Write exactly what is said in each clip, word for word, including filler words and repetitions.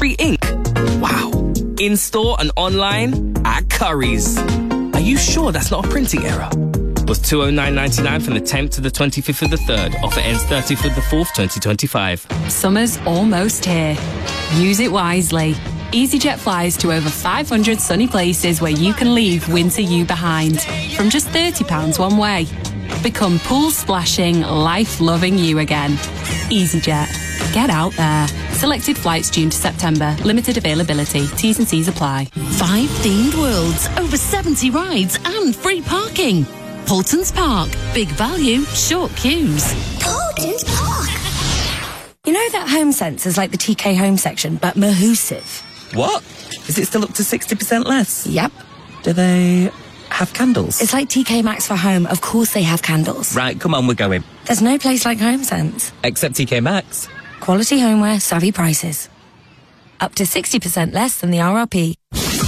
free ink. Wow. In-store and online at Curry's. Are you sure that's not a printing error? Was two oh nine ninety-nine from the tenth to the twenty-fifth of the third. Offer ends thirtieth of the fourth, twenty twenty-five. Summer's almost here. Use it wisely. EasyJet flies to over five hundred sunny places where you can leave winter you behind. From just thirty pounds one way. Become pool splashing, life-loving you again. EasyJet. Get out there. Selected flights June to September. Limited availability. T's and C's apply. Five themed worlds, over seventy rides and free parking. Paultons Park. Big value, short queues. Paultons Park. You know that Home Sense is like the T K Home section, but Mahusive. What? Is it still up to sixty percent less? Yep. Do they have candles? It's like T K Maxx for home. Of course they have candles. Right, come on, we're going. There's no place like Home Sense. Except T K Maxx. Quality homeware, savvy prices. Up to sixty percent less than the R R P.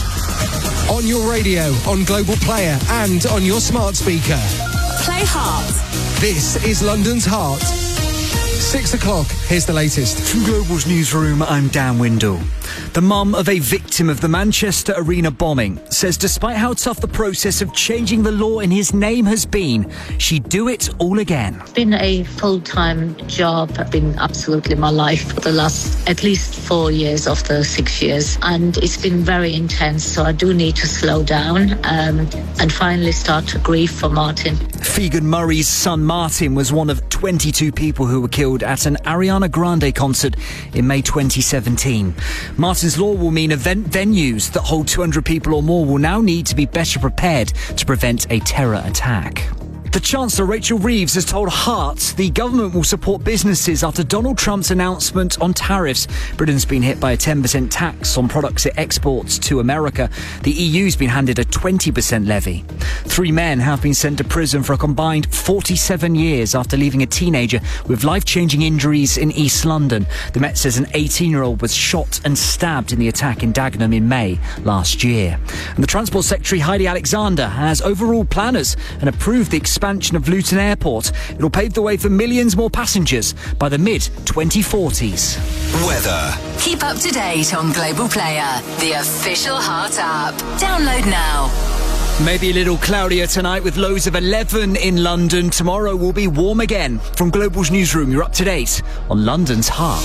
On your radio, on Global Player and on your smart speaker. Play Heart. This is London's Heart. Six o'clock, here's the latest. From Global's newsroom, I'm Dan Windle. The mum of a victim of the Manchester Arena bombing says despite how tough the process of changing the law in his name has been, she'd do it all again. It's been a full-time job. It's been absolutely my life for the last at least four years of the six years. And it's been very intense, so I do need to slow down um, and finally start to grieve for Martin. Fegan Murray's son Martin was one of twenty-two people who were killed at an Ariana Grande concert in May twenty seventeen. Martin's law will mean event venues that hold two hundred people or more will now need to be better prepared to prevent a terror attack. The Chancellor, Rachel Reeves, has told Heart the government will support businesses after Donald Trump's announcement on tariffs. Britain's been hit by a ten percent tax on products it exports to America. The E U's been handed a twenty percent levy. Three men have been sent to prison for a combined forty-seven years after leaving a teenager with life-changing injuries in East London. The Met says an eighteen-year-old was shot and stabbed in the attack in Dagenham in May last year. And the Transport Secretary, Heidi Alexander, has overruled planners and approved the expansion of Luton Airport. It'll pave the way for millions more passengers by the mid twenty forties. Weather. Keep up to date on Global Player, the official Heart app. Download now. Maybe a little cloudier tonight with lows of eleven in London. Tomorrow will be warm again. From Global's newsroom, you're up to date on London's Heart.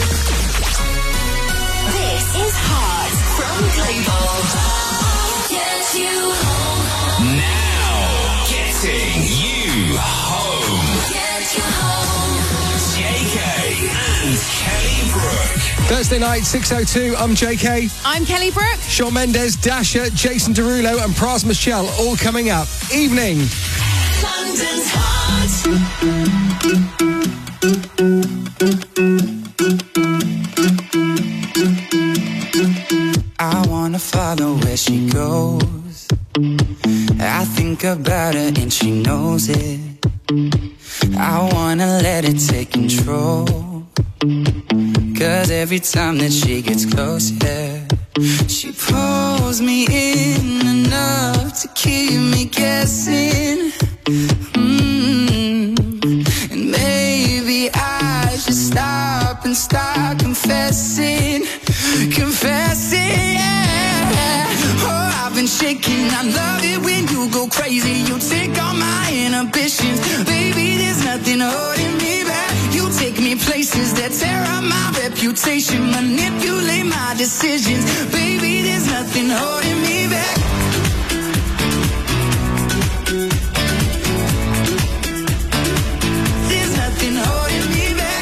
This is Heart from Global. Get you home. Now, getting you home. Get you home. J K and Kelly Brook. Thursday night, six oh two, I'm J K. I'm Kelly Brook. Shawn Mendes, Dasha, Jason Derulo and Pras Michelle all coming up. Evening. London's Heart. I wanna follow where she goes. I think about her and she knows it. I wanna let it take control. Cause every time that she gets close, yeah, she pulls me in enough to keep me guessing. Mm-hmm. And maybe I should stop and start confessing. Confessing, yeah. Oh, I've been shaking. I love it when you go crazy. You take all my inhibitions. Baby, there's nothing holding me back. You take me places that tear up my reputation, manipulate my decisions. Baby, there's nothing holding me back. There's nothing holding me back.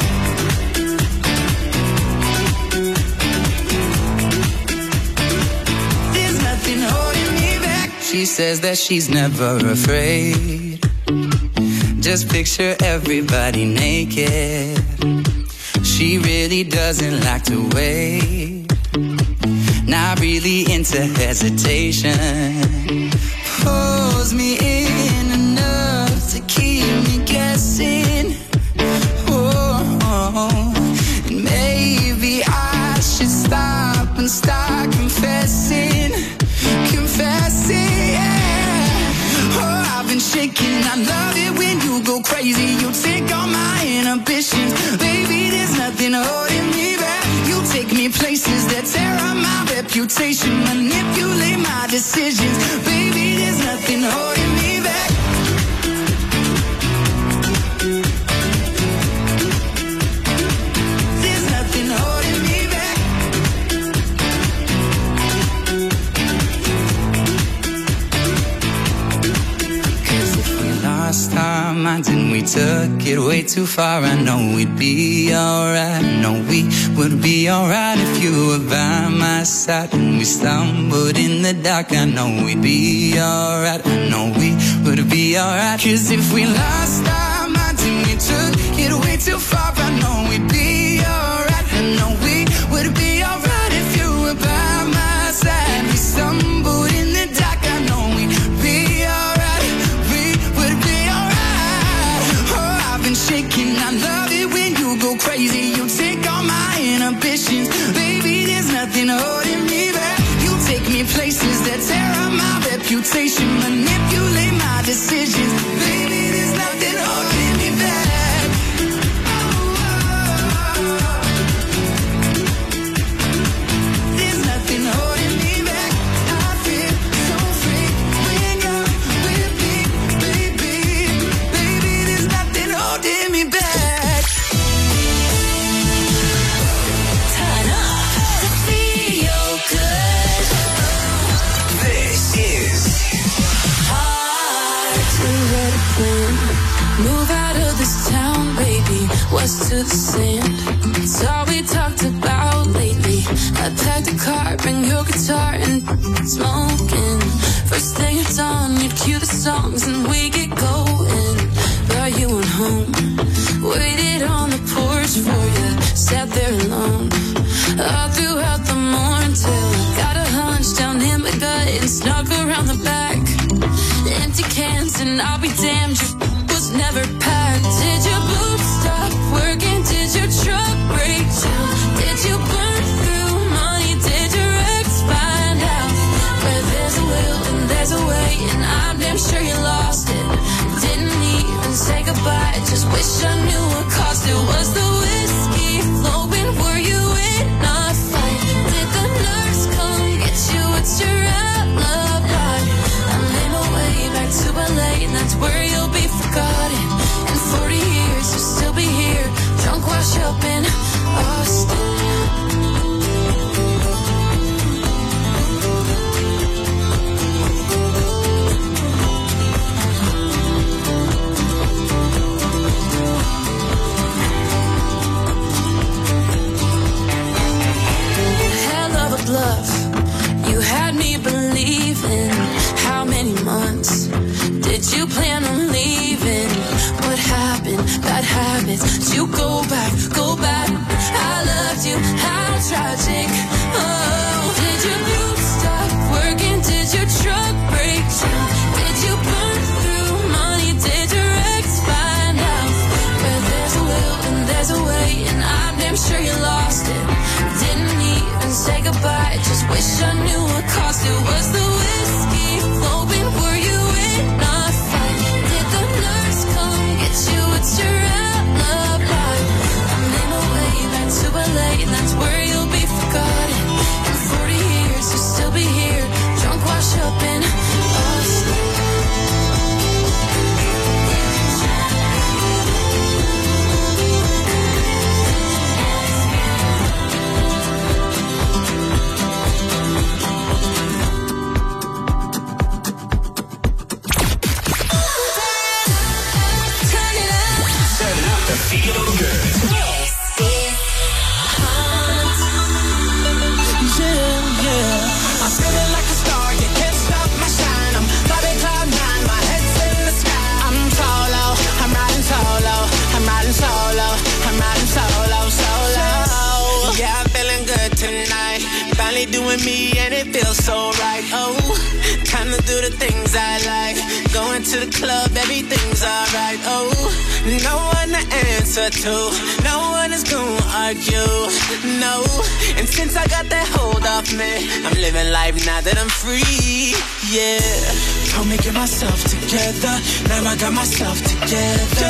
There's nothing holding me back. She says that she's never afraid. Just picture everybody naked. She really doesn't like to wait. Not really into hesitation. Pulls me in enough to keep me guessing. Oh, oh. And maybe I should stop and start confessing. Confessing, yeah. Oh, I've been shaking. I love it when you go crazy. You take all my inhibitions. Baby, there's nothing holding me back. You take me me places that tear up my reputation, manipulate my decisions. Baby, there's nothing holding me back. There's nothing holding me back. Cause if we lost our minds and we took it way too far, I know we'd be alright. I know we would be alright if you were by my side. When we stumbled in the dark, I know we'd be alright. I know we would be alright. Cause if we lost our minds and we took it way too far, I know we'd be alright. I know we would be alright if you were by my side. We stumbled in the dark, I know we'd be alright. We would be alright. Oh, I've been shaking, I love it when you go crazy. You take all my inhibitions. Baby, there's nothing holding me back. You take me places that tear up my reputation, manipulate my decisions. Baby, there's nothing holding me back. There's nothing holding me back. I feel so free when you're with me, baby. Baby, there's nothing holding me back. Turn up to feel good. This is Hard to let it win. Move out of this town, baby. West to the sand. It's all we talked about lately. I packed a car, bring your guitar and smoking. First thing it's on, you cue the songs and we get going. Brought you on home. Waited on the porch for you. Sat there alone. All throughout the morning till I got a hunch down in my gut and snuck around the back. Empty cans and I'll be damned, your was never packed. Did your boobs stop working? Did your truck break down? Did you burn through money? Did your ex find out? Where there's a will and there's a way, and I'm damn sure you lost it. Didn't even say goodbye, just wish I knew what cost it. Was the whiskey flowing? Were you in a fight? Did the nurse come get you? What's your alibi? I made my way back to L A, and that's where you'll be forgotten. In forty years, you'll still be here, drunk, washed up in Austin. Hell of a bluff, you had me believing. How many months did you plan on leaving? What happened? Bad habits. Did you go back? Go back. I loved you. How tragic. Oh, did your boobs stop working? Did your truck break down? Did you burn through money? Did your ex find out? Where there's a will and there's a way, and I'm damn sure you lost it. Didn't even say goodbye, just wish I knew what cost it. Was the whiskey flowing? Were you in a fight? Did the nurse come get you? What's your alibi? I made my way back to L A, and that's where you'll be forgotten. In forty years, you'll still be here, drunk, washed up in Austin. Feel Good. Yeah, yeah. I'm feeling like a star, you can't stop my shine. I'm flying cloud nine, my head's in the sky. I'm solo, I'm riding solo, I'm riding solo, I'm riding solo, solo. Yeah, I'm feeling good tonight. finally doing me and it feels so right. Oh, time to do the things I like. Going to the club, everything's alright. Oh, no one to answer to, no one is gonna argue, no. And since I got that hold off me, I'm living life now that I'm free, yeah. Told me get myself together, now I got myself together,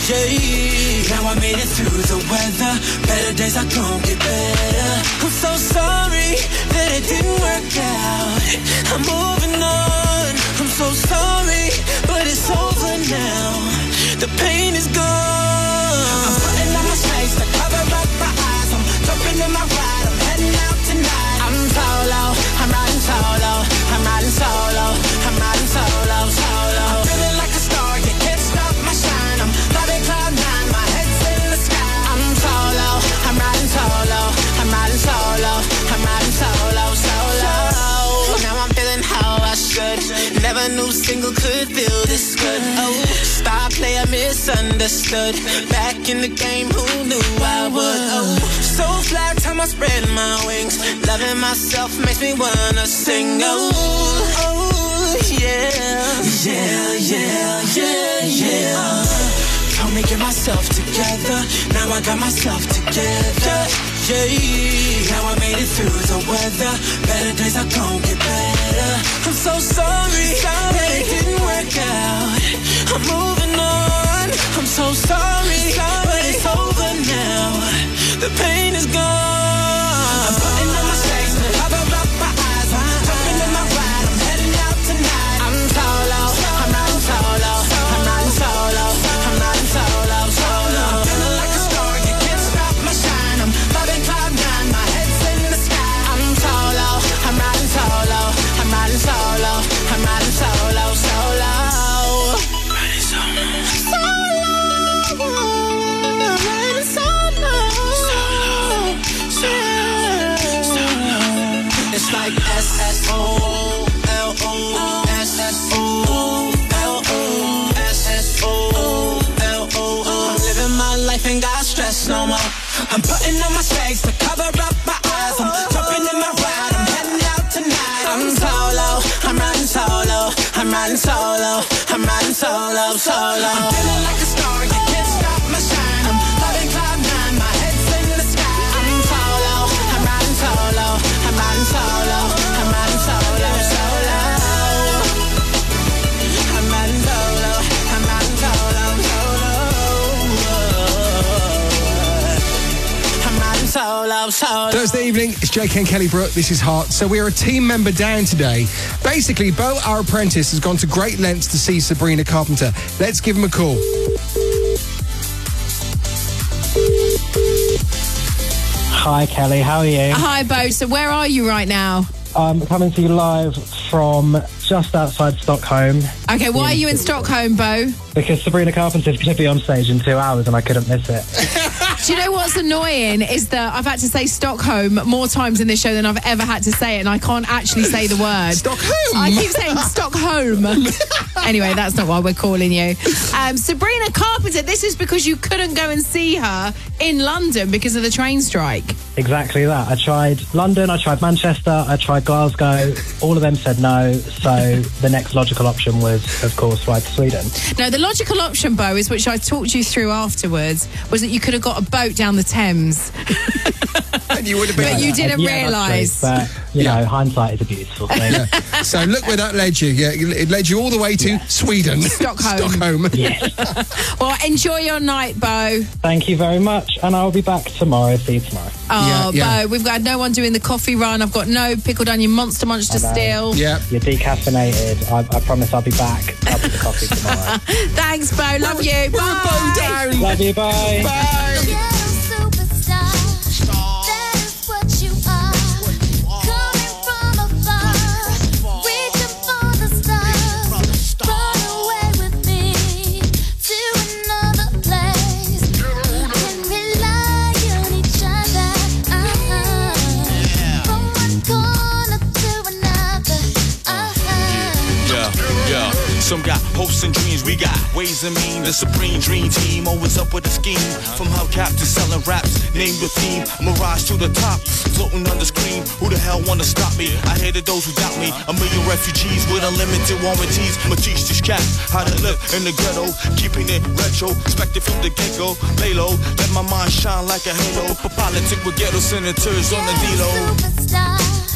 yeah. Now I made it through the weather, better days are gonna get better. I'm so sorry that it didn't work out, I'm moving on. I'm so sorry, but it's over now. The pain is gone. I'm putting on my shades to cover up my eyes. I'm jumping in my ride, I'm heading out tonight. I'm solo, I'm riding solo, I'm riding solo, I'm riding solo, solo. I'm feeling like a star, you can't stop my shine. I'm flying cloud nine, my head's in the sky. I'm solo, I'm riding solo, I'm riding solo, I'm riding solo, solo. Now I'm feeling how I should. Never knew single could feel this good. Oh, star player misunderstood. Back in the game, who knew I would? Oh, so fly, time I spread my wings. Loving myself makes me wanna sing. Oh, oh, yeah, yeah, yeah, yeah, yeah. Told me get myself together, now I got myself together, yeah. Now I made it through the weather, better days are gonna get better. I'm so sorry, sorry that it didn't work out. I'm moving on, I'm so sorry, sorry, but it's over now. The pain is gone. I'm putting on my shades to cover up my eyes. I'm jumping in my ride, I'm heading out tonight. I'm solo, I'm riding solo, I'm riding solo, I'm riding solo, solo. I'm feeling like a star, you can't stop my shine. I'm loving cloud nine, my head's in the sky. I'm solo, I'm riding solo, I'm riding solo, I'm riding solo, solo. Riding solo, solo, I'm riding solo, solo, solo. It's like S S O L O, S S O L O, S S O L O. I'm living my life, ain't got stress no more. I'm putting on my shades to cover up my eyes. I'm jumping in my ride, I'm heading out tonight. I'm solo, I'm riding solo, I'm riding solo, I'm riding solo, solo. I'm feeling like a star, you can't stop my shine. I'm loving cloud nine, my head's in the sky. I'm solo, I'm riding solo, I'm riding solo, I'm riding solo, solo. I'm riding solo, I'm riding solo, solo. I'm riding solo, solo. Thursday evening, it's Jake and Kelly Brook. This is Hot. So we are a team member down today. Basically, Bo, our apprentice, has gone to great lengths to see Sabrina Carpenter. Let's give him a call. Hi, Kelly. How are you? Hi, Bo. So where are you right now? I'm coming to you live from just outside Stockholm. Okay, why are you in Stockholm, Bo? Because Sabrina Carpenter's going to be on stage in two hours and I couldn't miss it. Do you know what's annoying is that I've had to say Stockholm more times in this show than I've ever had to say it, and I can't actually say the word. Stockholm? I keep saying Stockholm. Anyway, that's not why we're calling you. Um, Sabrina Carpenter, this is because you couldn't go and see her in London because of the train strike. Exactly that. I tried London, I tried Manchester, I tried Glasgow. All of them said no, so the next logical option was, of course, fly to Sweden. No, the logical option, Bo, is which I talked you through afterwards, was that you could have got a boat down the Thames. And you would have been. But you didn't yeah, realise. But, you yeah. know, hindsight is a beautiful thing. Yeah. So look where that led you. Yeah, it led you all the way to yeah. Sweden. Stockholm. Stockholm. Yes. Well, enjoy your night, Bo. Thank you very much. And I'll be back tomorrow. See you tomorrow. Oh, yeah, yeah. Bo, we've got no one doing the coffee run. I've got no pickled onion monster munch to steal. Yeah. You're decaffeinated. I, I promise I'll be back. I'll be the coffee tomorrow. Thanks, Bo. Love you. We're Bye. Bo down. Love you. Bye. Bye. Some got hopes and dreams, we got ways and means. The supreme dream team, always up with a scheme. From hubcap to selling raps, name the theme. I'm a rise to the top, floating on the screen. Who the hell wanna stop me? I hated those who doubt me. A million refugees with unlimited warranties. I'ma teach these cats how to live in the ghetto, keeping it retro, expected from the get-go. Lay low, let my mind shine like a halo. For politics with ghetto senators on the D-Lo. Superstar,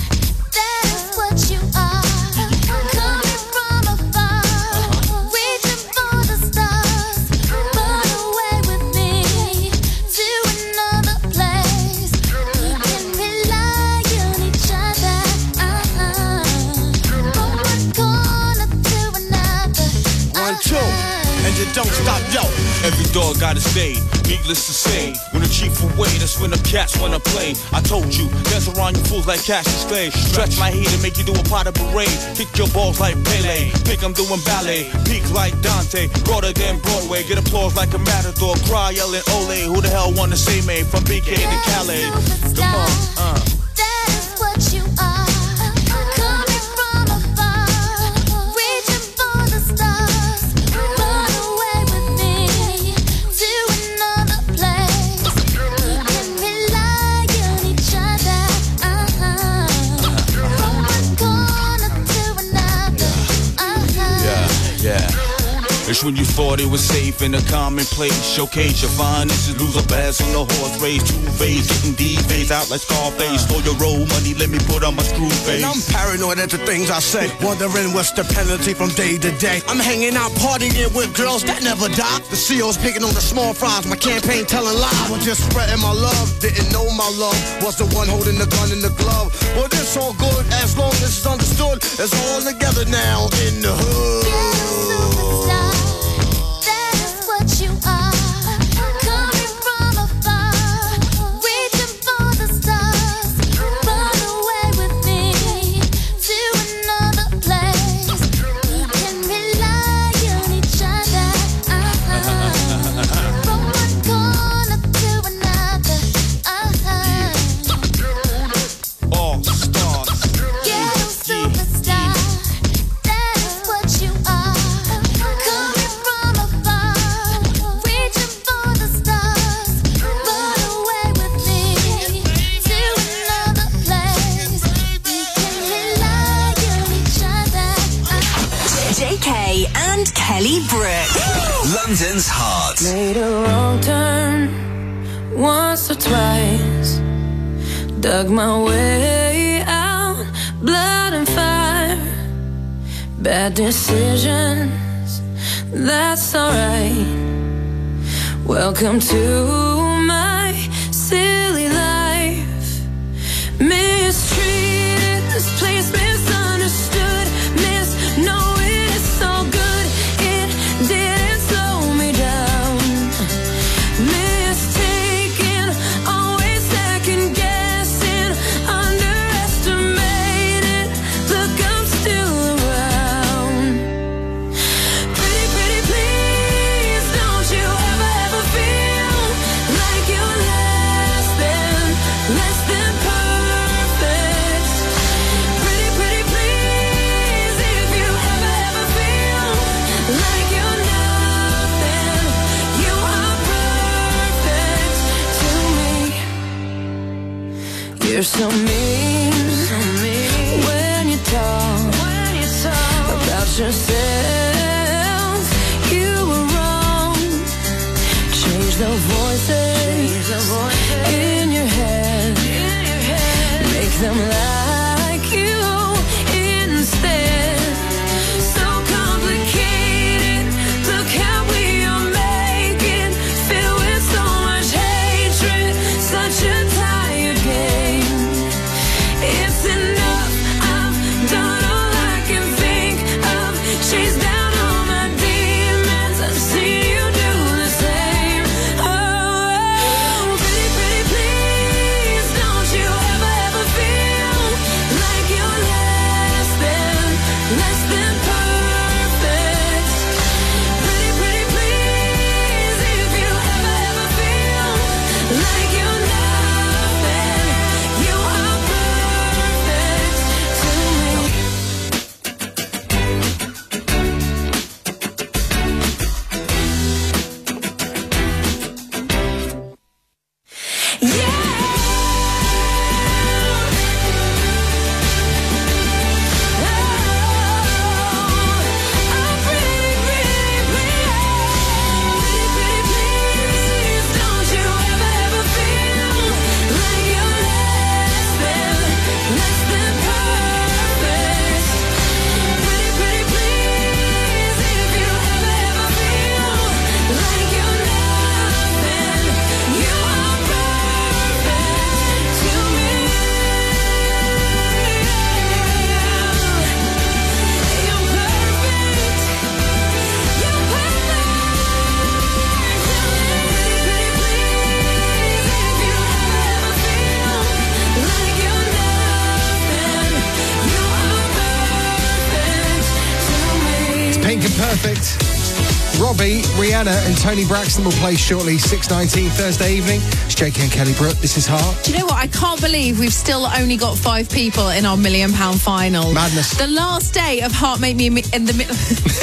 that's what you are. Coming from afar, reaching for the stars. Run away with me to another place. And rely on each other. Uh-huh. From one corner to another. One, two, and you don't stop, yo. Every dog got its day, needless to say. When the chief away, that's when the cats wanna play. I told you, dance around you fools like Cassius Clay. Stretch my heat and make you do a pot of parade. Kick your balls like Pele, think I'm doing ballet. Peak like Dante, broader than Broadway. Get applause like a matador, cry yelling ole. Who the hell wanna say me from B K to Calais? Come on, uh. That is what you are. Coming from afar, reaching for the stars. Run away with me to another place. And rely on each other. Uh-huh. From one corner to another. Uh-huh. Yeah, yeah. It's when you thought it was safe in a commonplace. Showcase your finest, lose a bass on the horse race. Two phase, getting D-phase out like Scarface. Slow your roll money, let me put on my screw face. And I'm paranoid at the things I say, wondering what's the penalty from day to day. I'm hanging out partying with girls that never die. The C O's picking on the small fries, my campaign telling lies. I'm just spreading my love, didn't know my love was the one holding the gun in the glove. Well, it's all good as long as it's understood. It's all together now in the hood. Superstar, that is what you are. Coming from afar, reaching for the stars. Run away with me to another place. And rely on each other. Uh-huh. From one corner to another. Uh-huh. All stars. Ghetto superstar, that is what you are. Coming from afar, reaching for the stars. Run away with me to another place. We can rely on each other. J K and Kelly Brook. London's heart. Made a wrong turn once or twice. Dug my way out, blood and fire. Bad decisions, that's alright. Welcome to my silly life. Mistreated, this place misunderstood. Miss knowing it's all good. It didn't slow me down. Mistaken, always second guessing. Underestimated, look, I'm still around. Pretty, pretty, please, don't you ever, ever feel like you're less than, less than perfect. Pretty, pretty, please, if you ever, ever feel like you're nothing, you are perfect to me. You're so mean, when you talk, about yourself. You were wrong. Change the voices in your head. Make them like you instead. So complicated. Look how we are making. Filled with so much hatred. Such a tired game. It's enough. I've done all I can think of. Chase down all my demons. I've seen you do the same. Oh, pretty, pretty, please, don't you ever, ever feel like you're less than, less than perfect. Pretty, pretty, please, if you ever, ever feel like you're nothing, you are perfect to me. Perfect. Robbie, Rihanna and Tony Braxton will play shortly, six nineteen Thursday evening. It's J K and Kelly Brook. This is Heart. Do you know what? I can't believe we've still only got five people in our million pound final. Madness. The last day of Heart Make Me in the middle.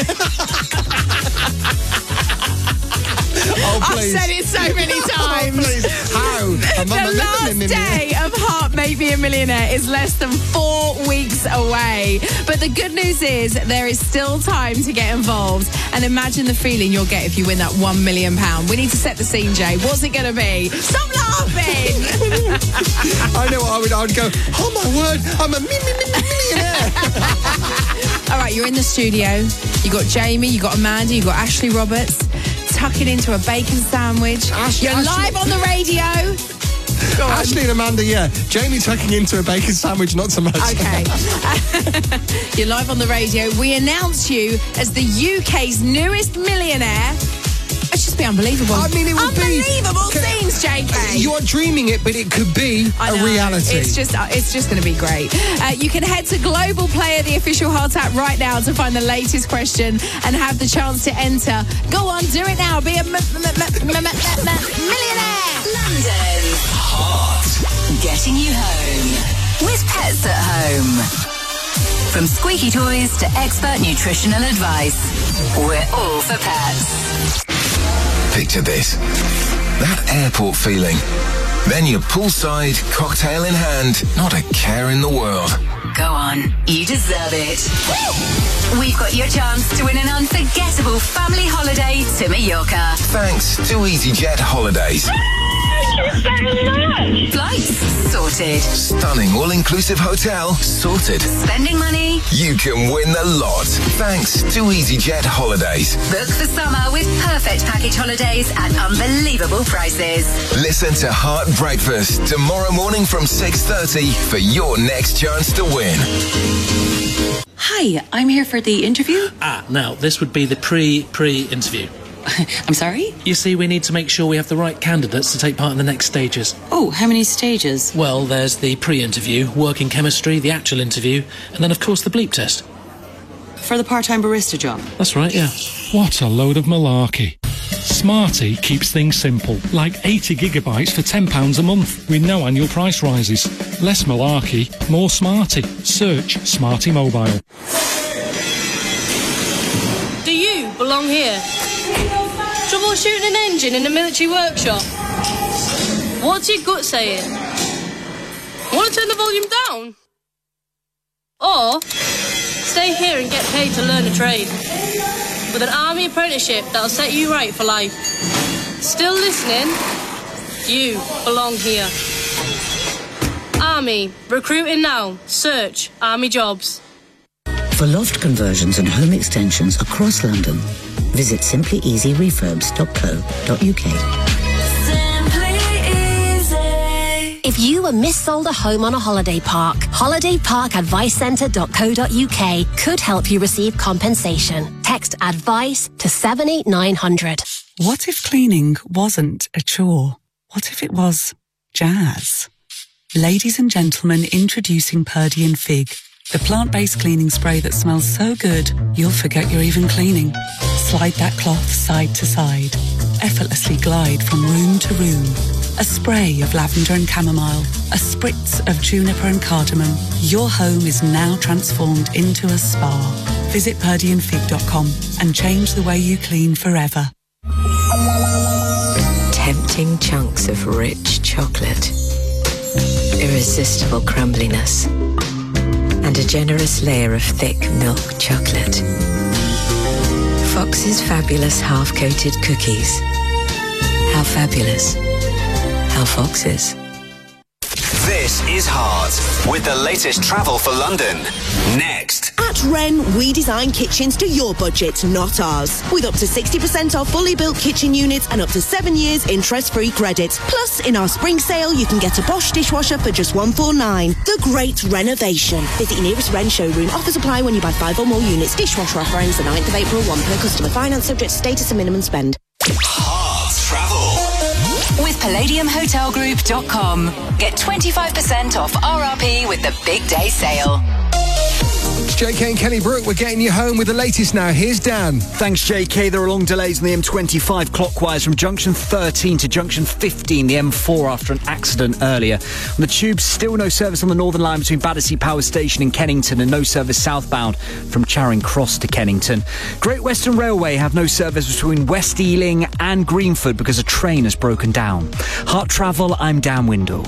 Oh, I've please. said it so many times. Oh, please. How? The last day of Heart Make Me a Millionaire is less than four weeks away. But the good news is there is still time to get involved. And imagine the feeling you'll get if you win that one million pounds. We need to set the scene, Jay. What's it going to be? Stop laughing! I know what I would, I would go, oh my word, I'm a mi- mi- mi- millionaire. All right, you're in the studio. You got Jamie, you got Amanda, you got Ashley Roberts. Tucking into a bacon sandwich. Ash- You're Ashley- live on the radio. Go on. Ashley and Amanda, yeah. Jamie tucking into a bacon sandwich, not so much. Okay. You're live on the radio. We announce you as the U K's newest millionaire. It's just be unbelievable. I mean, it would unbelievable be... scenes, J K. You are dreaming it, but it could be I a know. reality. It's just, uh, it's just going to be great. Uh, you can head to Global Player, the official Heart app, right now to find the latest question and have the chance to enter. Go on, do it now. Be a m- m- m- m- m- millionaire. London. Heart. Getting you home. With Pets at Home. From squeaky toys to expert nutritional advice. We're all for pets. Picture this. That airport feeling. Then you're poolside, cocktail in hand, not a care in the world. Go on, you deserve it. We've got your chance to win an unforgettable family holiday to Mallorca. Thanks to EasyJet Holidays. Thank you so much. Flights sorted. Stunning all-inclusive hotel sorted. Spending money. You can win the lot. Thanks to EasyJet Holidays. Book for summer with perfect package holidays at unbelievable prices. Listen to Heart Breakfast tomorrow morning from six thirty for your next chance to win. Hi, I'm here for the interview. Ah, now, this would be the pre-pre-interview. I'm sorry? You see, we need to make sure we have the right candidates to take part in the next stages. Oh, how many stages? Well, there's the pre-interview, working chemistry, the actual interview, and then, of course, the bleep test. For the part-time barista job? That's right, yeah. What a load of malarkey. Smarty keeps things simple, like eighty gigabytes for ten pounds a month, with no annual price rises. Less malarkey, more Smarty. Search Smarty Mobile. Do you belong here? Troubleshooting an engine in a military workshop? What's your gut saying? Want to turn the volume down? Or stay here and get paid to learn a trade? With an army apprenticeship that'll set you right for life. Still listening? You belong here. Army, recruiting now. Search Army Jobs. For loft conversions and home extensions across London, visit simply easy refurbs dot co dot uk. If you were missold a home on a holiday park, holiday park advice centre dot co dot uk could help you receive compensation. Text ADVICE to seven eight nine hundred. What if cleaning wasn't a chore? What if it was jazz? Ladies and gentlemen, introducing Purdy and Fig, the plant-based cleaning spray that smells so good, you'll forget you're even cleaning. Slide that cloth side to side. Effortlessly glide from room to room. A spray of lavender and chamomile. A spritz of juniper and cardamom. Your home is now transformed into a spa. Visit purdy and fig dot com and change the way you clean forever. Tempting chunks of rich chocolate. Irresistible crumbliness. And a generous layer of thick milk chocolate. Fox's fabulous half-coated cookies. How fabulous. How Fox's. This is Heart, with the latest travel for London. Next. At Wren, we design kitchens to your budget, not ours. With up to sixty percent off fully built kitchen units and up to seven years interest-free credit. Plus, in our spring sale, you can get a Bosch dishwasher for just one hundred forty-nine pounds. The Great Renovation. Visit your nearest Wren showroom. Offers apply when you buy five or more units. Dishwasher offer ends the ninth of April, one per customer. Finance subject to status and minimum spend. Heart Travel. With palladium hotel group dot com. Get twenty-five percent off R R P with the big day sale. It's J K and Kelly Brook. We're getting you home with the latest now. Here's Dan. Thanks, J K. There are long delays on the M twenty-five clockwise from junction thirteen to junction fifteen, the M four, after an accident earlier. On the tube, still no service on the Northern Line between Battersea Power Station and Kennington, and no service southbound from Charing Cross to Kennington. Great Western Railway have no service between West Ealing and Greenford because a train has broken down. Heart Travel, I'm Dan Windle.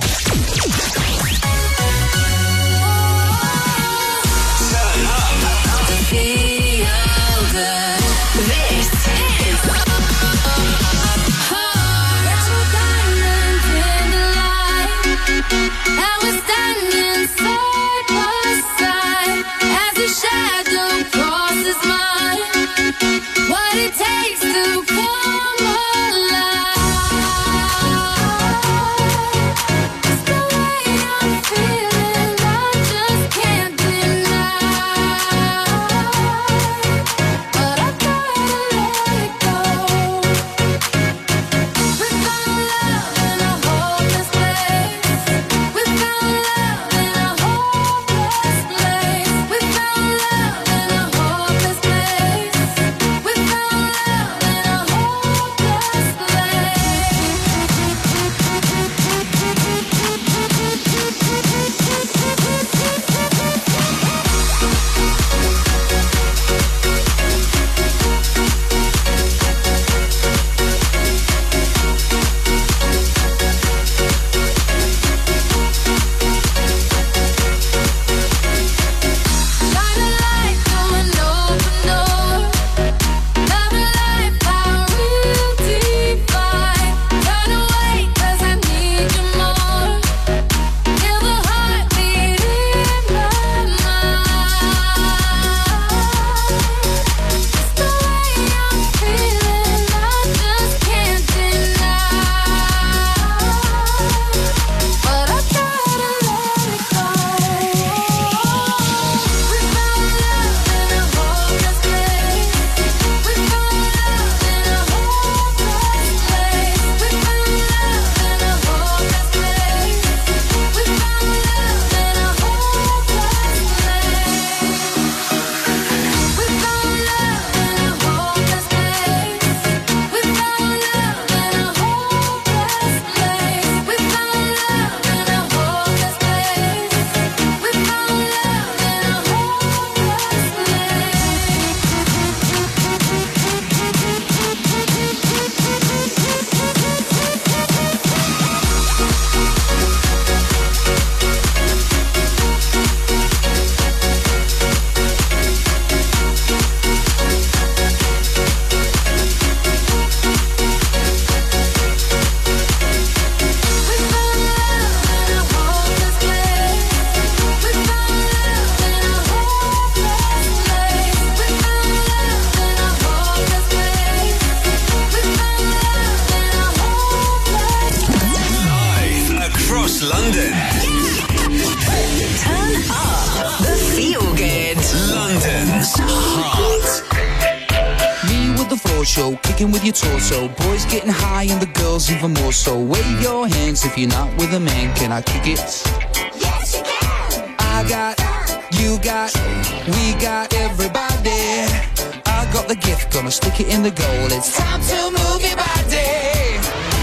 Show, kicking with your torso. Boys getting high and the girls even more so. Wave your hands if you're not with a man. Can I kick it? Yes, you can. I got, you got, we got everybody. I got the gift, gonna stick it in the goal. It's time to move your body.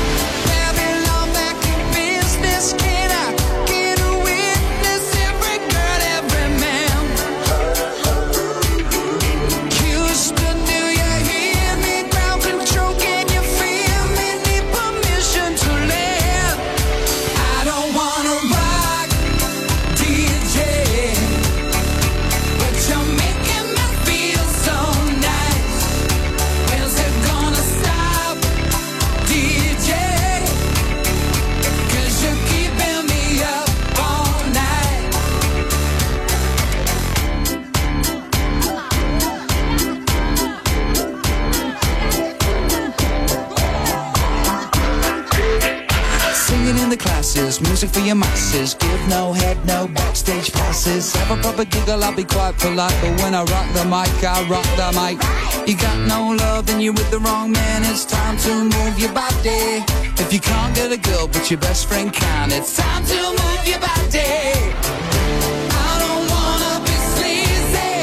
Babylon back in business. Can I get a witness? Every girl, every man. Houston, do you hear me? Ground control, can you feel me? Need permission to live. I don't wanna rock, D J, but you're making me feel so nice. When's it gonna stop, D J? 'Cause you're keeping me up all night. Singing in the classes, music for your masses. Give no head, no backstage passes. Have a proper giggle, I'll be quite polite. But when I rock the mic, I rock the mic. You got no love, then you're with the wrong man. It's time to move your body. If you can't get a girl, but your best friend can, it's time to move your body. I don't wanna be sleazy.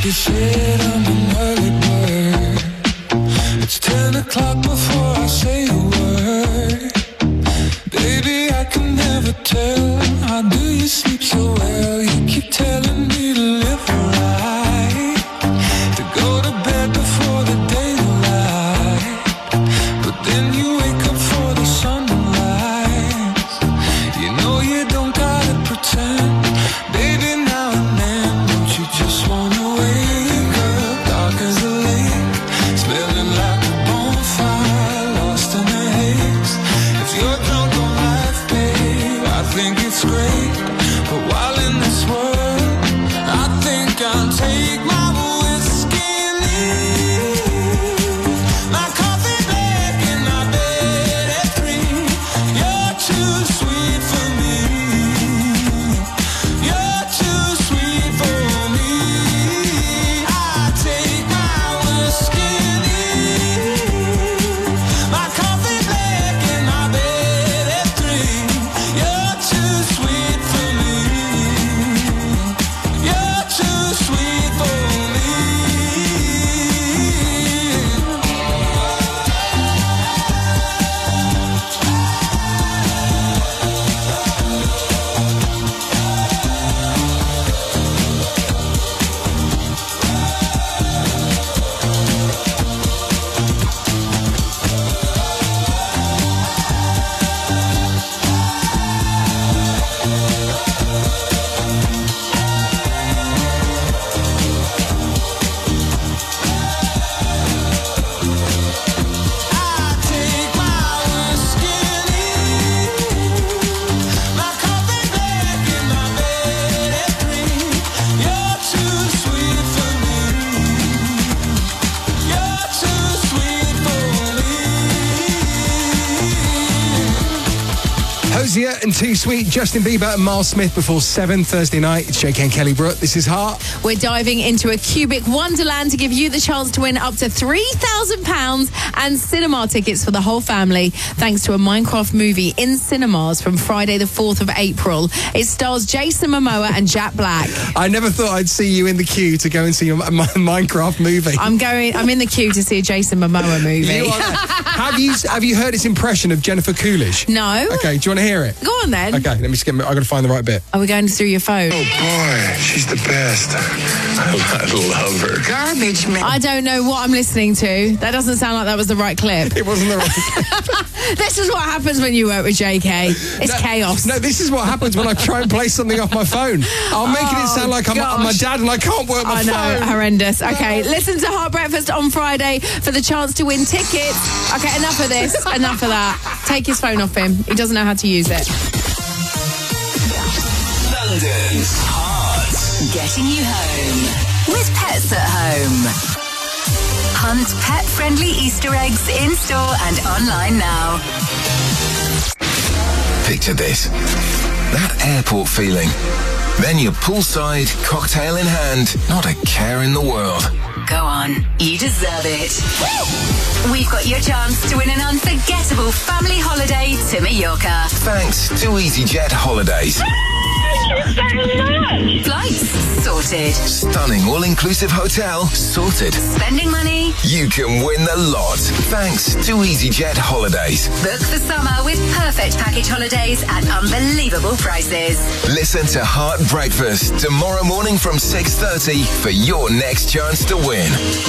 Like you said, I'm an early bird. It's ten o'clock before I say a word. Baby, I can never tell. How do you sleep so well? You keep telling me to live right, to go to bed before the daylight. But then you wake up for the sun to rise. You know you don't gotta pretend. Baby, now and then, don't you just wanna wake up dark as a lake, smelling like a bonfire, lost in the haze. If you're drunk on life, babe, I think it's great. But while in this world, I think I'll take my whiskey and leave. My coffee black in my bed at three. You're too sweet for me. You're too sweet for me. I take my whiskey and leave. My coffee black in my bed at three. You're too sweet for me. You're too sweet for me. Hosier and T-Sweet, Justin Bieber and Miles Smith before seven Thursday night. It's J K and Kelly Brook. This is Heart. We're diving into a cubic wonderland to give you the chance to win up to three thousand pounds and cinema tickets for the whole family, thanks to a Minecraft movie in cinemas from Friday the fourth of April. It stars Jason Momoa and Jack Black. I never thought I'd see you in the queue to go and see a M- Minecraft movie. I'm going. I'm in the queue to see a Jason Momoa movie. You are there. have you have you heard his impression of Jennifer Coolidge? No. Okay, do you want to hear it? Go on then. Okay, let me just get. I got to find the right bit. Are we going through your phone? Oh boy, she's the best. I love her. Garbage man. I don't know what I'm listening to. That doesn't sound like that was the right clip. It wasn't the right clip. This is what happens when you work with J K. It's no, chaos. No, this is what happens when I try and play something off my phone. I'm making Oh, it sound like I'm, I'm my gosh. dad and I can't work my I know, phone. horrendous. Okay, listen to Heart Breakfast on Friday for the chance to win tickets. Okay, enough of this. Enough of that. Take his phone off him. He doesn't know how to use it. London's Heart. Getting you home with Pets at Home. Hunt pet-friendly Easter eggs in-store and online now. Picture this. That airport feeling. Then you're poolside, cocktail in hand, not a care in the world. Go on, you deserve it. We've got your chance to win an unforgettable family holiday to Mallorca. Thanks to EasyJet Holidays. Flights sorted. Stunning all-inclusive hotel sorted. Spending money. You can win the lot. Thanks to EasyJet Holidays. Book the summer with perfect package holidays at unbelievable prices. Listen to Heart Breakfast tomorrow morning from six thirty for your next chance to win.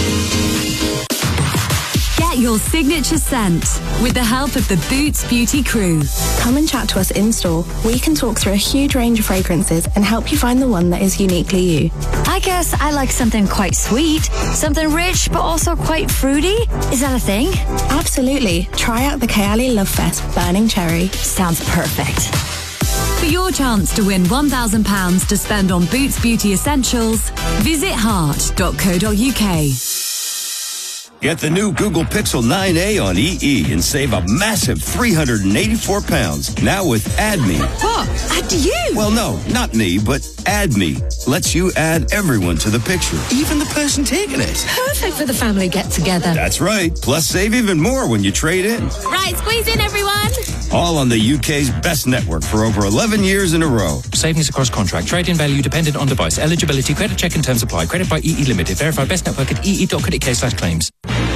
Get your signature scent with the help of the Boots Beauty crew. Come and chat to us in store. We can talk through a huge range of fragrances and help you find the one that is uniquely you. I guess I like something quite sweet, something rich but also quite fruity. Is that a thing? Absolutely. Try out the Kayali Love Fest Burning Cherry. Sounds perfect. For your chance to win one thousand pounds to spend on Boots Beauty Essentials, visit heart dot co dot uk. Get the new Google Pixel nine A on E E and save a massive three hundred eighty-four pounds. Now with Add Me. What? Add you? Well, no, not me, but Add Me lets you add everyone to the picture, even the person taking it. Perfect for the family get-together. That's right. Plus, save even more when you trade in. Right, squeeze in, everyone. All on the U K's best network for over eleven years in a row. Savings across contract. Trade-in value dependent on device. Eligibility. Credit check and terms apply. Credit by E E Limited. Verify best network at ee.co.uk slash claims.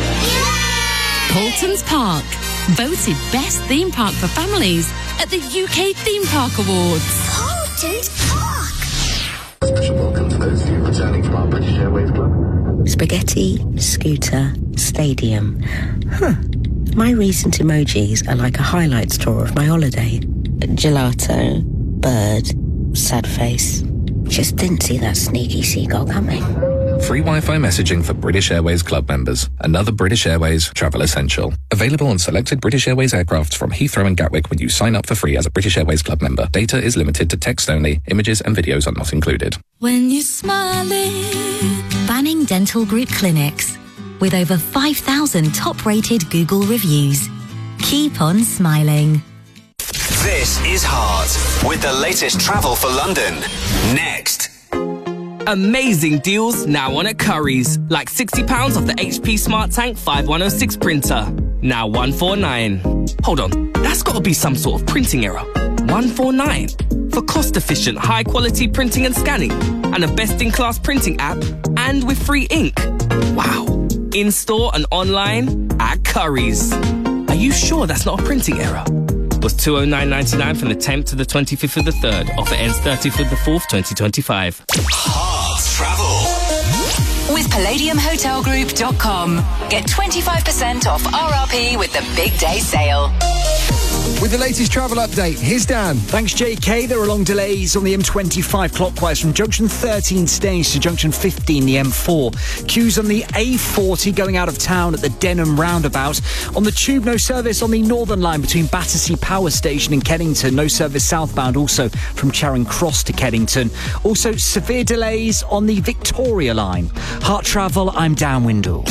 Paultons Park. Voted best theme park for families at the U K Theme Park Awards. Paultons Park. Special welcome to those of you returning from our British Airways Club. Spaghetti, scooter, stadium. Huh. My recent emojis are like a highlights tour of my holiday. Gelato, bird, sad face. Just didn't see that sneaky seagull coming. Free Wi-Fi messaging for British Airways Club members. Another British Airways travel essential. Available on selected British Airways aircraft from Heathrow and Gatwick when you sign up for free as a British Airways Club member. Data is limited to text only. Images and videos are not included. When you're smiling. Banning Dental Group Clinics. With over five thousand top-rated Google reviews. Keep on smiling. This is Heart, with the latest travel for London. Next. Amazing deals now on at Currys. Like sixty pounds off the H P Smart Tank five one oh six printer. Now one forty-nine. Hold on, that's got to be some sort of printing error. one forty-nine. For cost-efficient, high-quality printing and scanning. And a best-in-class printing app. And with free ink. Wow. In-store and online at Currys. Are you sure that's not a printing error? Was two oh nine ninety-nine from the tenth to the twenty-fifth of the third. Offer ends thirtieth of the fourth, twenty twenty-five. Heart travel. With palladium hotel group dot com. Get twenty-five percent off R R P with the big day sale. With the latest travel update, here's Dan. Thanks, J K. There are long delays on the M twenty-five clockwise from junction thirteen Staines to junction fifteen, the M four. Queues on the A forty going out of town at the Denham roundabout. On the tube, no service on the Northern Line between Battersea Power Station and Kennington. No service southbound also from Charing Cross to Kennington. Also, severe delays on the Victoria Line. Heart Travel, I'm Dan Windle.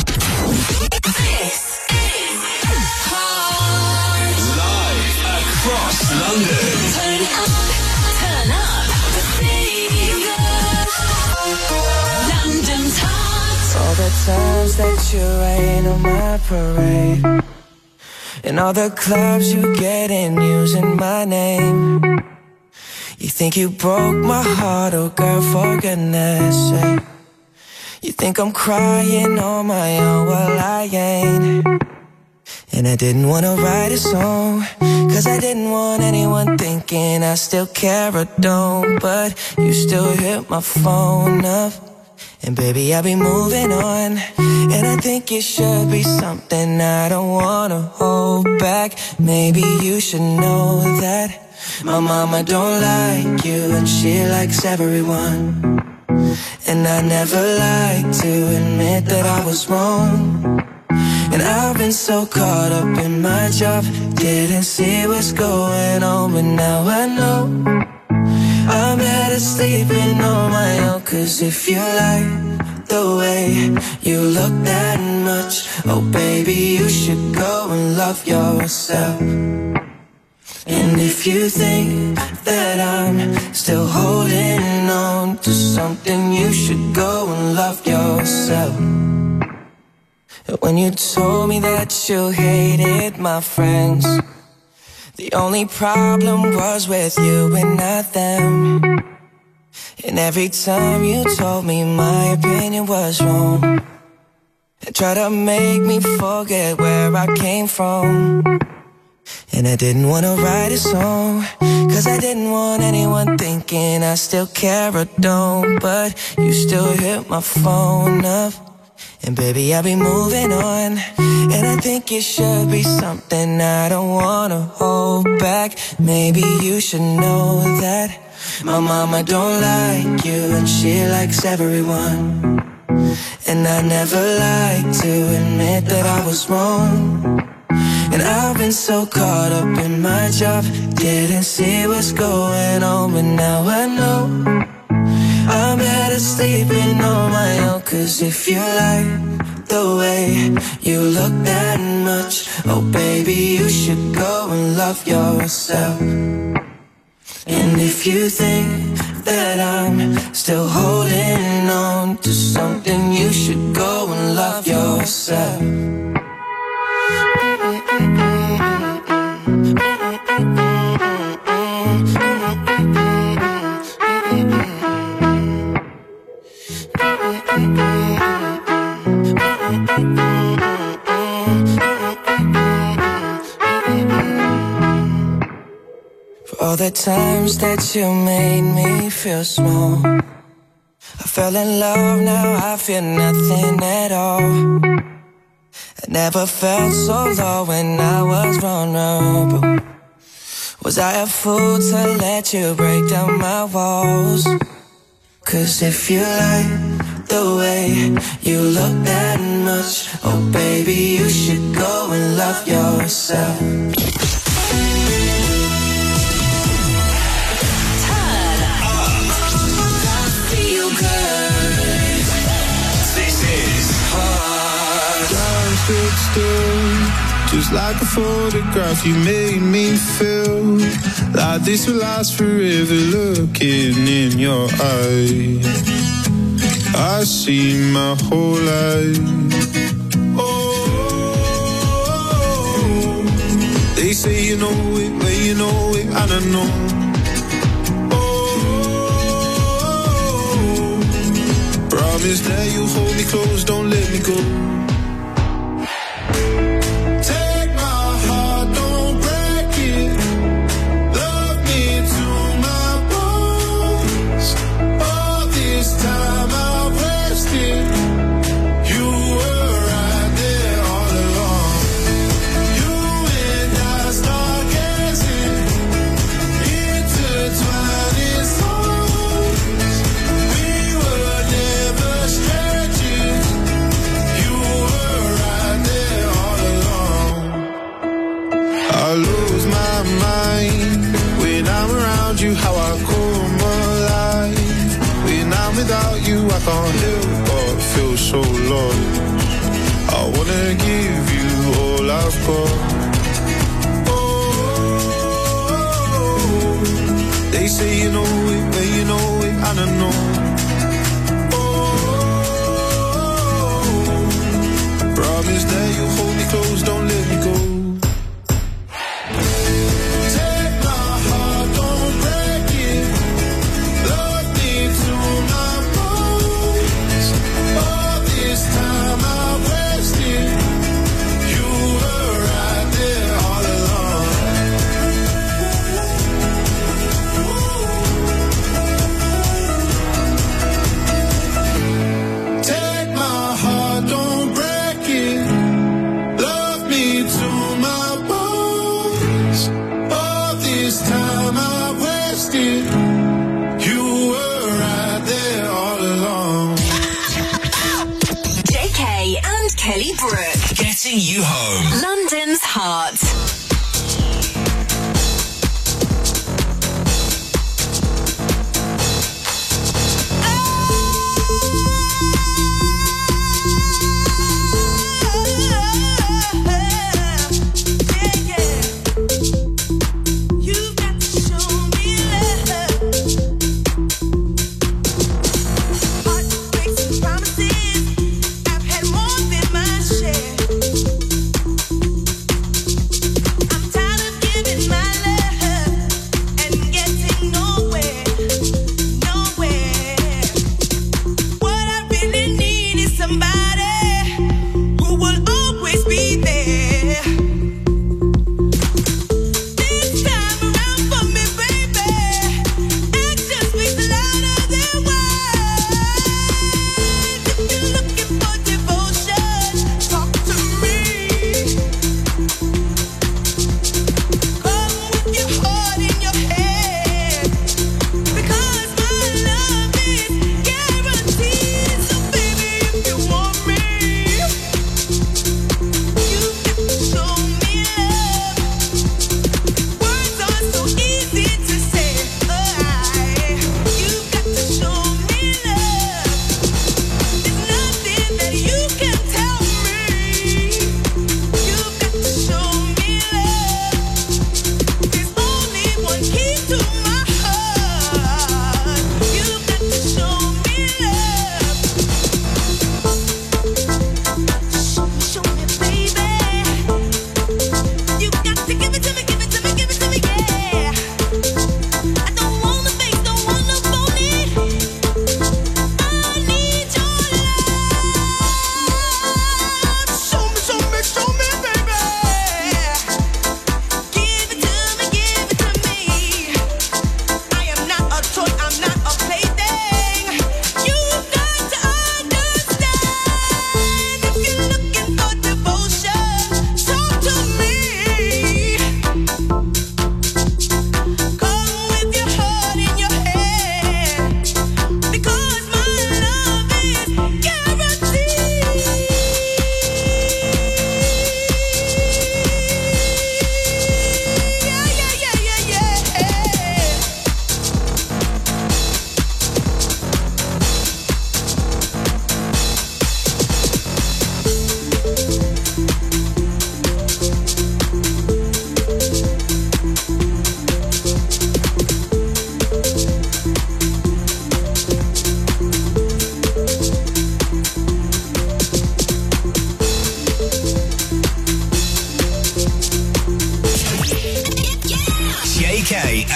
Across London. Turn up, turn up the speakers. London's Heart. All the times that you rain on my parade, and all the clubs you get in using my name. You think you broke my heart, oh girl, for goodness sake. You think I'm crying on my own, well I ain't. And I didn't wanna write a song, cause I didn't want anyone thinking I still care or don't. But you still hit my phone up, and baby I'll be moving on. And I think it should be something I don't wanna hold back. Maybe you should know that my mama don't like you, and she likes everyone. And I never like to admit that I was wrong. And I've been so caught up in my job, didn't see what's going on. But now I know I'm better sleeping on my own. Cause if you like the way you look that much, oh baby, you should go and love yourself. And if you think that I'm still holding on to something, you should go and love yourself. When you told me that you hated my friends, the only problem was with you and not them. And every time you told me my opinion was wrong, and tried to make me forget where I came from. And I didn't want to write a song, cause I didn't want anyone thinking I still care or don't. But you still hit my phone up, and baby I'll be moving on. And I think it should be something I don't wanna hold back. Maybe you should know that my mama don't like you, and she likes everyone. And I never like to admit that I was wrong. And I've been so caught up in my job, didn't see what's going on. But now I know I'm better sleeping on my own. Cause if you like the way you look that much, oh baby, you should go and love yourself. And if you think that I'm still holding on to something, you should go and love yourself. the times that you made me feel small. I fell in love, now I feel nothing at all. I never felt so low when I was vulnerable. Was I a fool to let you break down my walls? Cause if you like the way you look that much, oh baby, you should go and love yourself. Turn up. Feel good. This is Hard. Time stood still, just like a photograph. You made me feel like this will last forever. Looking in your eyes, I see my whole life. Oh, they say you know it, but you know it, I don't know. Oh, promise that you'll hold me close, don't let me go. I can't help but feel so lost. I wanna give you all I've got. Oh, they say you know it, but you know it, I don't know. Oh, promise that you'll hold me close, don't let me go. Kelly Brook. Getting you home. London's Heart. I've had more than my share.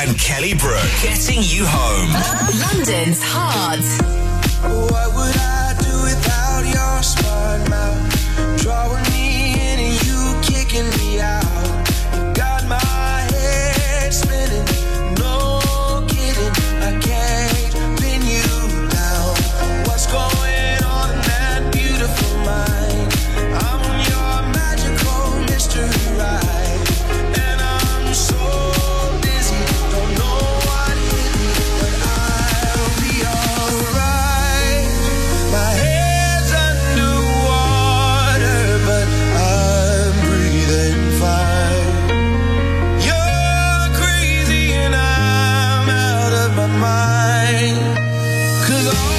and Kelly Brook getting you home. London's Heart. What would I do without your smart mouth? Drawing me in and you kicking me out. You got my head spinning. No kidding, I can't pin you down. What's going on in that beautiful mind? I'm on your magical mystery ride. And I'm so busy, don't know what hit me, but I'll be alright. My head's underwater, but I'm breathing fine. You're crazy and I'm out of my mind. 'Cause all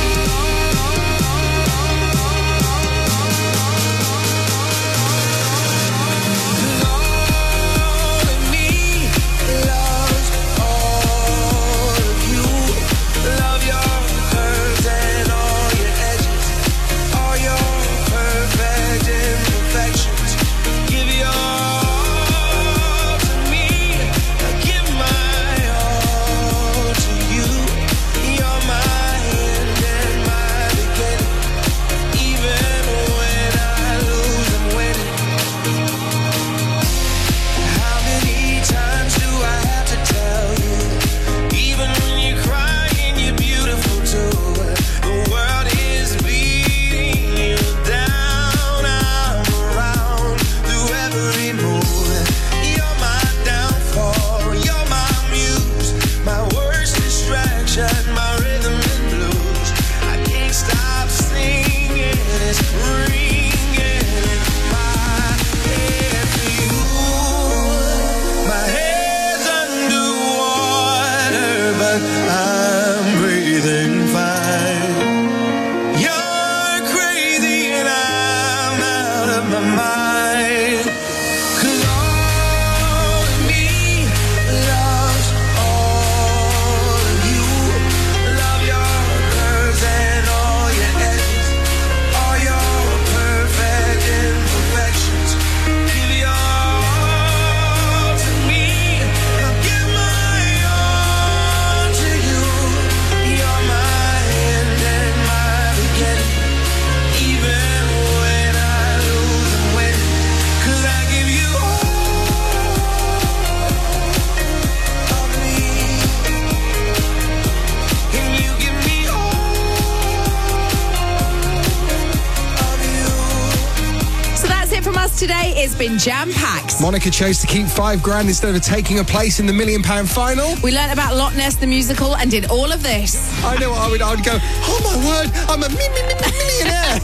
today. It's been jam-packed. Monica chose to keep five grand instead of taking a place in the million pound final. We learnt about Loch Ness, the musical, and did all of this. I know what I would, I would go, oh my word, I'm a mi- mi- mi- millionaire.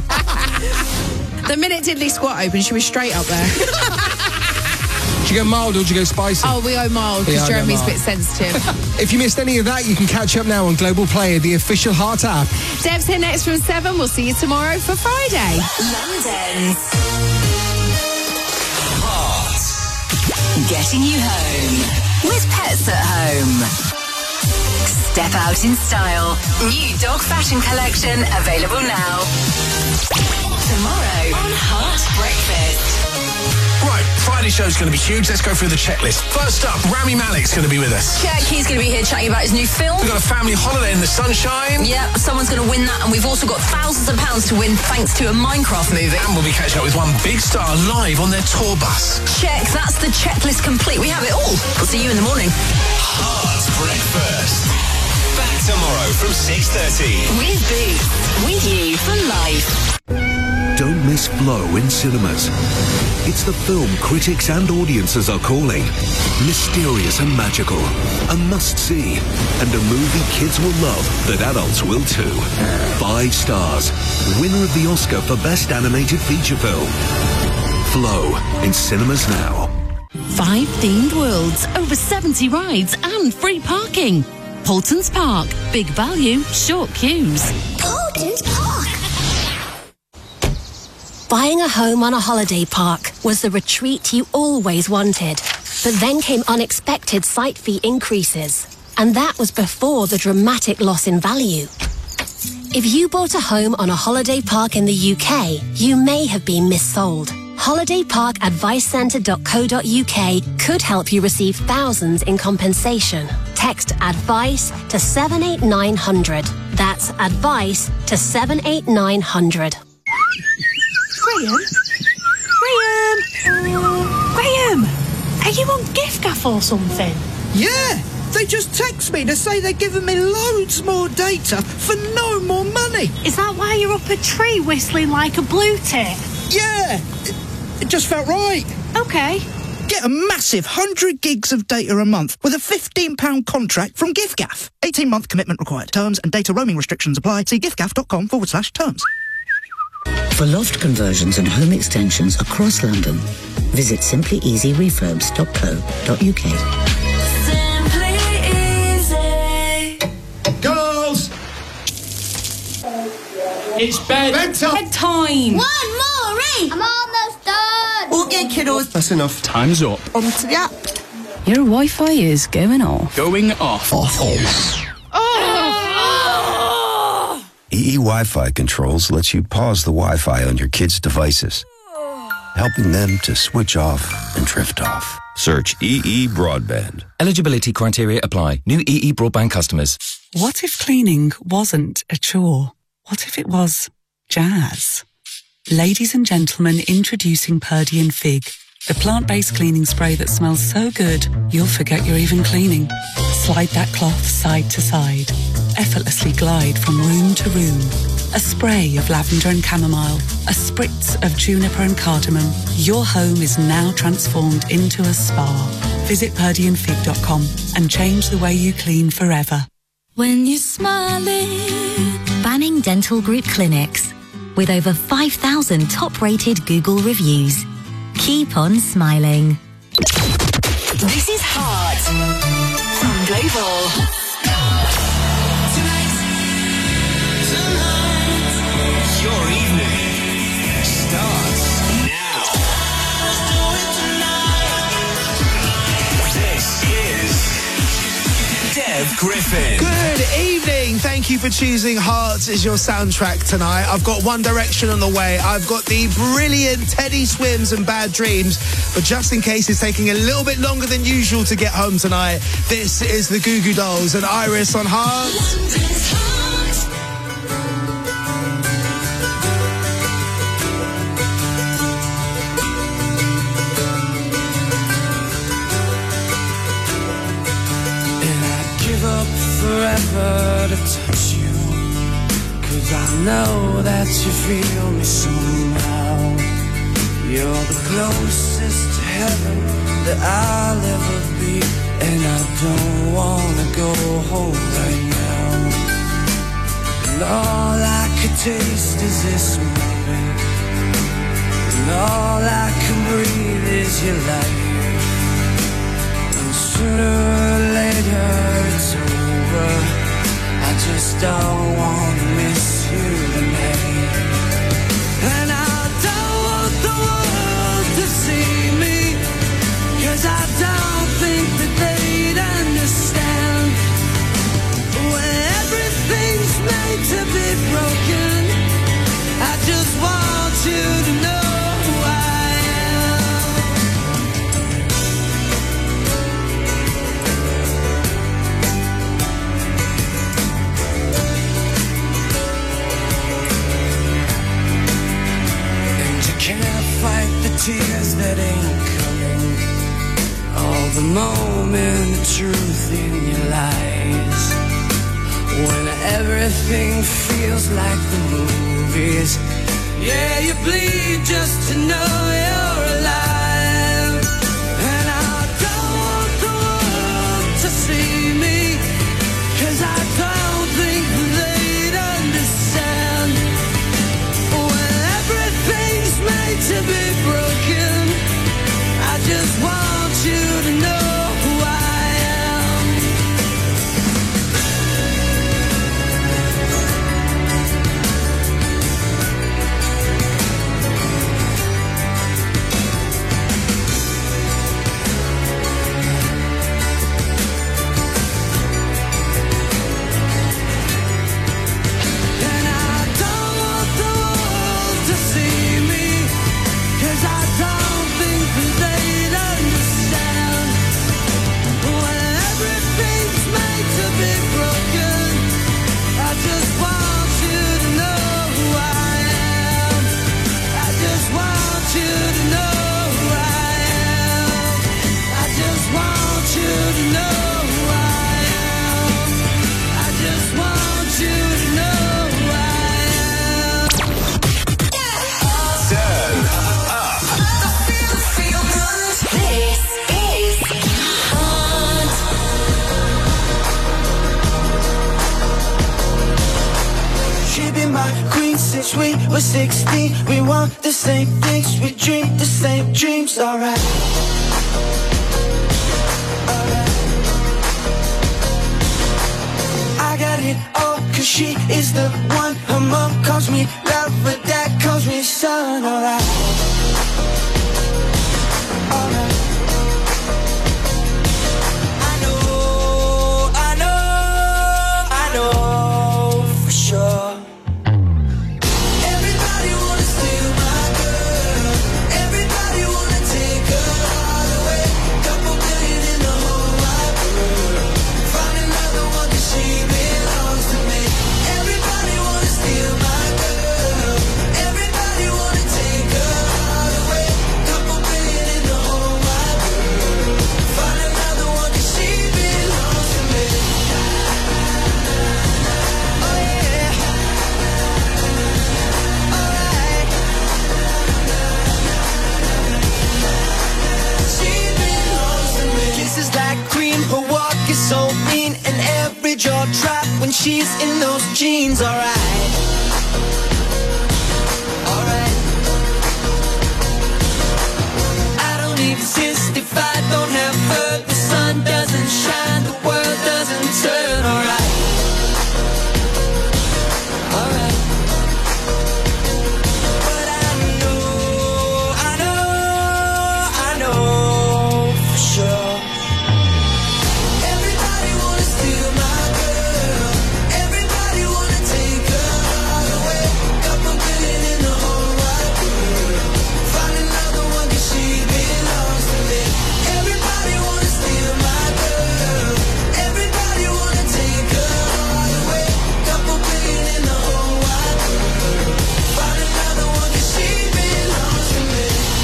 The minute Diddley Squat opened, she was straight up there. Do you go mild or do you go spicy? Oh, we go mild because Yeah, I go Jeremy's a mild. bit sensitive. If you missed any of that, you can catch up now on Global Player, the official Heart app. Dev's here next from seven. We'll see you tomorrow for Friday. London's Heart. Getting you home with Pets at Home. Step out in style. New dog fashion collection available now. Tomorrow on Heart Breakfast. Right, Friday show's going to be huge. Let's go through the checklist. First up, Rami Malek's going to be with us. Check, he's going to be here chatting about his new film. We've got a family holiday in the sunshine. Yep, someone's going to win that, and we've also got thousands of pounds to win thanks to a Minecraft movie. And we'll be catching up with one big star live on their tour bus. Check, that's the checklist complete. We have it all. We'll see you in the morning. Heart Breakfast. Back tomorrow from six thirty. With Boots. With you for life. Don't miss Flow in cinemas. It's the film critics and audiences are calling mysterious and magical, a must-see, and a movie kids will love that adults will too. Five stars. Winner of the Oscar for Best Animated Feature Film. Flow in cinemas now. Five themed worlds, over seventy rides and free parking. Paultons Park. Big value, short queues. Paultons Park. Buying a home on a holiday park was the retreat you always wanted. But then came unexpected site fee increases. And that was before the dramatic loss in value. If you bought a home on a holiday park in the U K, you may have been missold. holiday park advice centre dot co dot uk could help you receive thousands in compensation. Text ADVICE to seven eight nine hundred. That's ADVICE to seven eight nine hundred. Graham? Graham? Graham? Are you on giffgaff or something? Yeah! They just text me to say they're giving me loads more data for no more money. Is that why you're up a tree whistling like a blue tit? Yeah! It, it just felt right. Okay. Get a massive one hundred gigs of data a month with a fifteen pound contract from giffgaff. eighteen month commitment required. Terms and data roaming restrictions apply. See giffgaff.com forward slash terms. For loft conversions and home extensions across London, visit simply easy refurbs dot co dot uk. Girls! It's bed. Bedtime. Bedtime. One more ring. I'm almost done. Okay, kiddos. That's enough. Time's up. Onto the app. Your Wi-Fi is going off. Going off. Off. Oh! E E Wi-Fi Controls lets you pause the Wi-Fi on your kids' devices, helping them to switch off and drift off. Search E E Broadband. Eligibility criteria apply. New E E Broadband customers. What if cleaning wasn't a chore? What if it was jazz? Ladies and gentlemen, introducing Purdy and Fig, the plant-based cleaning spray that smells so good, you'll forget you're even cleaning. Slide that cloth side to side. Effortlessly glide from room to room. A spray of lavender and chamomile, a spritz of juniper and cardamom. Your home is now transformed into a spa. Visit purdy and fig dot com and change the way you clean forever. When you're smiling. Banning Dental Group Clinics. With over five thousand top-rated Google reviews. Keep on smiling. This is Heart from Global. Your evening starts now. This is Dev Griffin. Good evening. Thank you for choosing Hearts as your soundtrack tonight. I've got One Direction on the way. I've got the brilliant Teddy Swims and Bad Dreams. But just in case it's taking a little bit longer than usual to get home tonight, this is the Goo Goo Dolls and Iris on Hearts. Forever to touch you, 'cause I know that you feel me somehow. You're the closest to heaven that I'll ever be, and I don't wanna go home right now. And all I could taste is this moment, and all I can breathe is your light. And sooner or later it's over. I just don't want to miss you tonight. And I don't want the world to see me, 'cause I don't think that they'd understand. When everything's made to be broken, I just want you to know who I am. Can't fight the tears that ain't coming. All the moment, the truth in your lies. When everything feels like the movies, yeah, you bleed just to know you're alive. And I don't want the world to see me, 'cause I don't think they'd understand. When everything's made to be broken, I just want you to know who I am. been my queen since we were sixteen. We want the same things, we dream the same dreams, alright. Alright. I got it all, cause she is the one. Her mom calls me love, but dad calls me son, alright. Alright. I know, I know, I know for sure. Everybody wanna steal my girl. Everybody wanna take her all away. Couple billion in the whole wide world. Find another one cause she belongs to me. Everybody wanna steal my girl. Everybody wanna take her all away. Couple billion in the whole wide world. Find another one cause she belongs to me. Oh yeah. Alright. She belongs to me. Kisses like cream, her walk is so mean, and every jaw drop when she's in those jeans, alright. Alright. I don't exist if I don't have her. The sun doesn't shine, the world doesn't turn, alright. Alright. But I know, I know, I know for sure. Everybody wanna steal my girl. Everybody wanna take her all away. Couple billion in the whole wide world. Find another one cause she belongs to me. Everybody wanna steal my girl. Everybody wanna take her all away. Couple billion in the whole wide world. Find another one cause she belongs to me.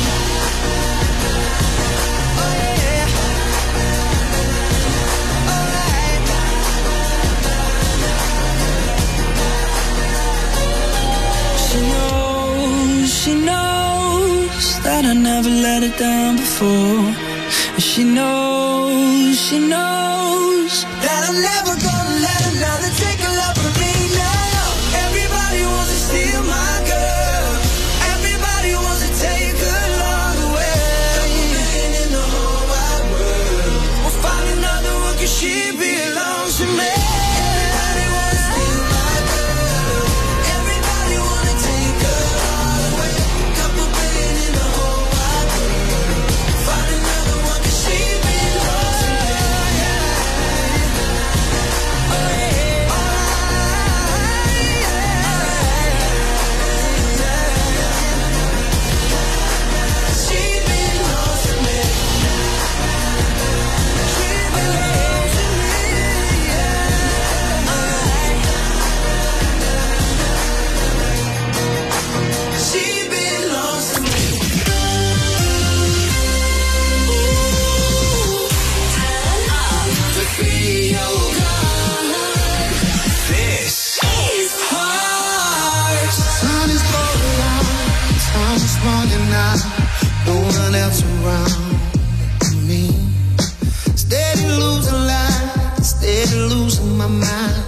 Oh yeah. Alright. She knows, she knows that I never let her down before. She knows, she knows that I'm never gonna let another take a love from me now. Everybody wants to steal my girl. Everybody wants to take her love away. In the whole wide world, we'll find another one cause she belongs to me. Everybody wants to steal my girl. Everybody wanna take her all away. Couple billion in the whole wide world. Find another one cause she belongs to me. Oh yeah. She belongs to me. She belongs to me. She belongs to me. This is hard. Sun is going out, time is running out, no one else around me. Steady losing life, steady losing my mind.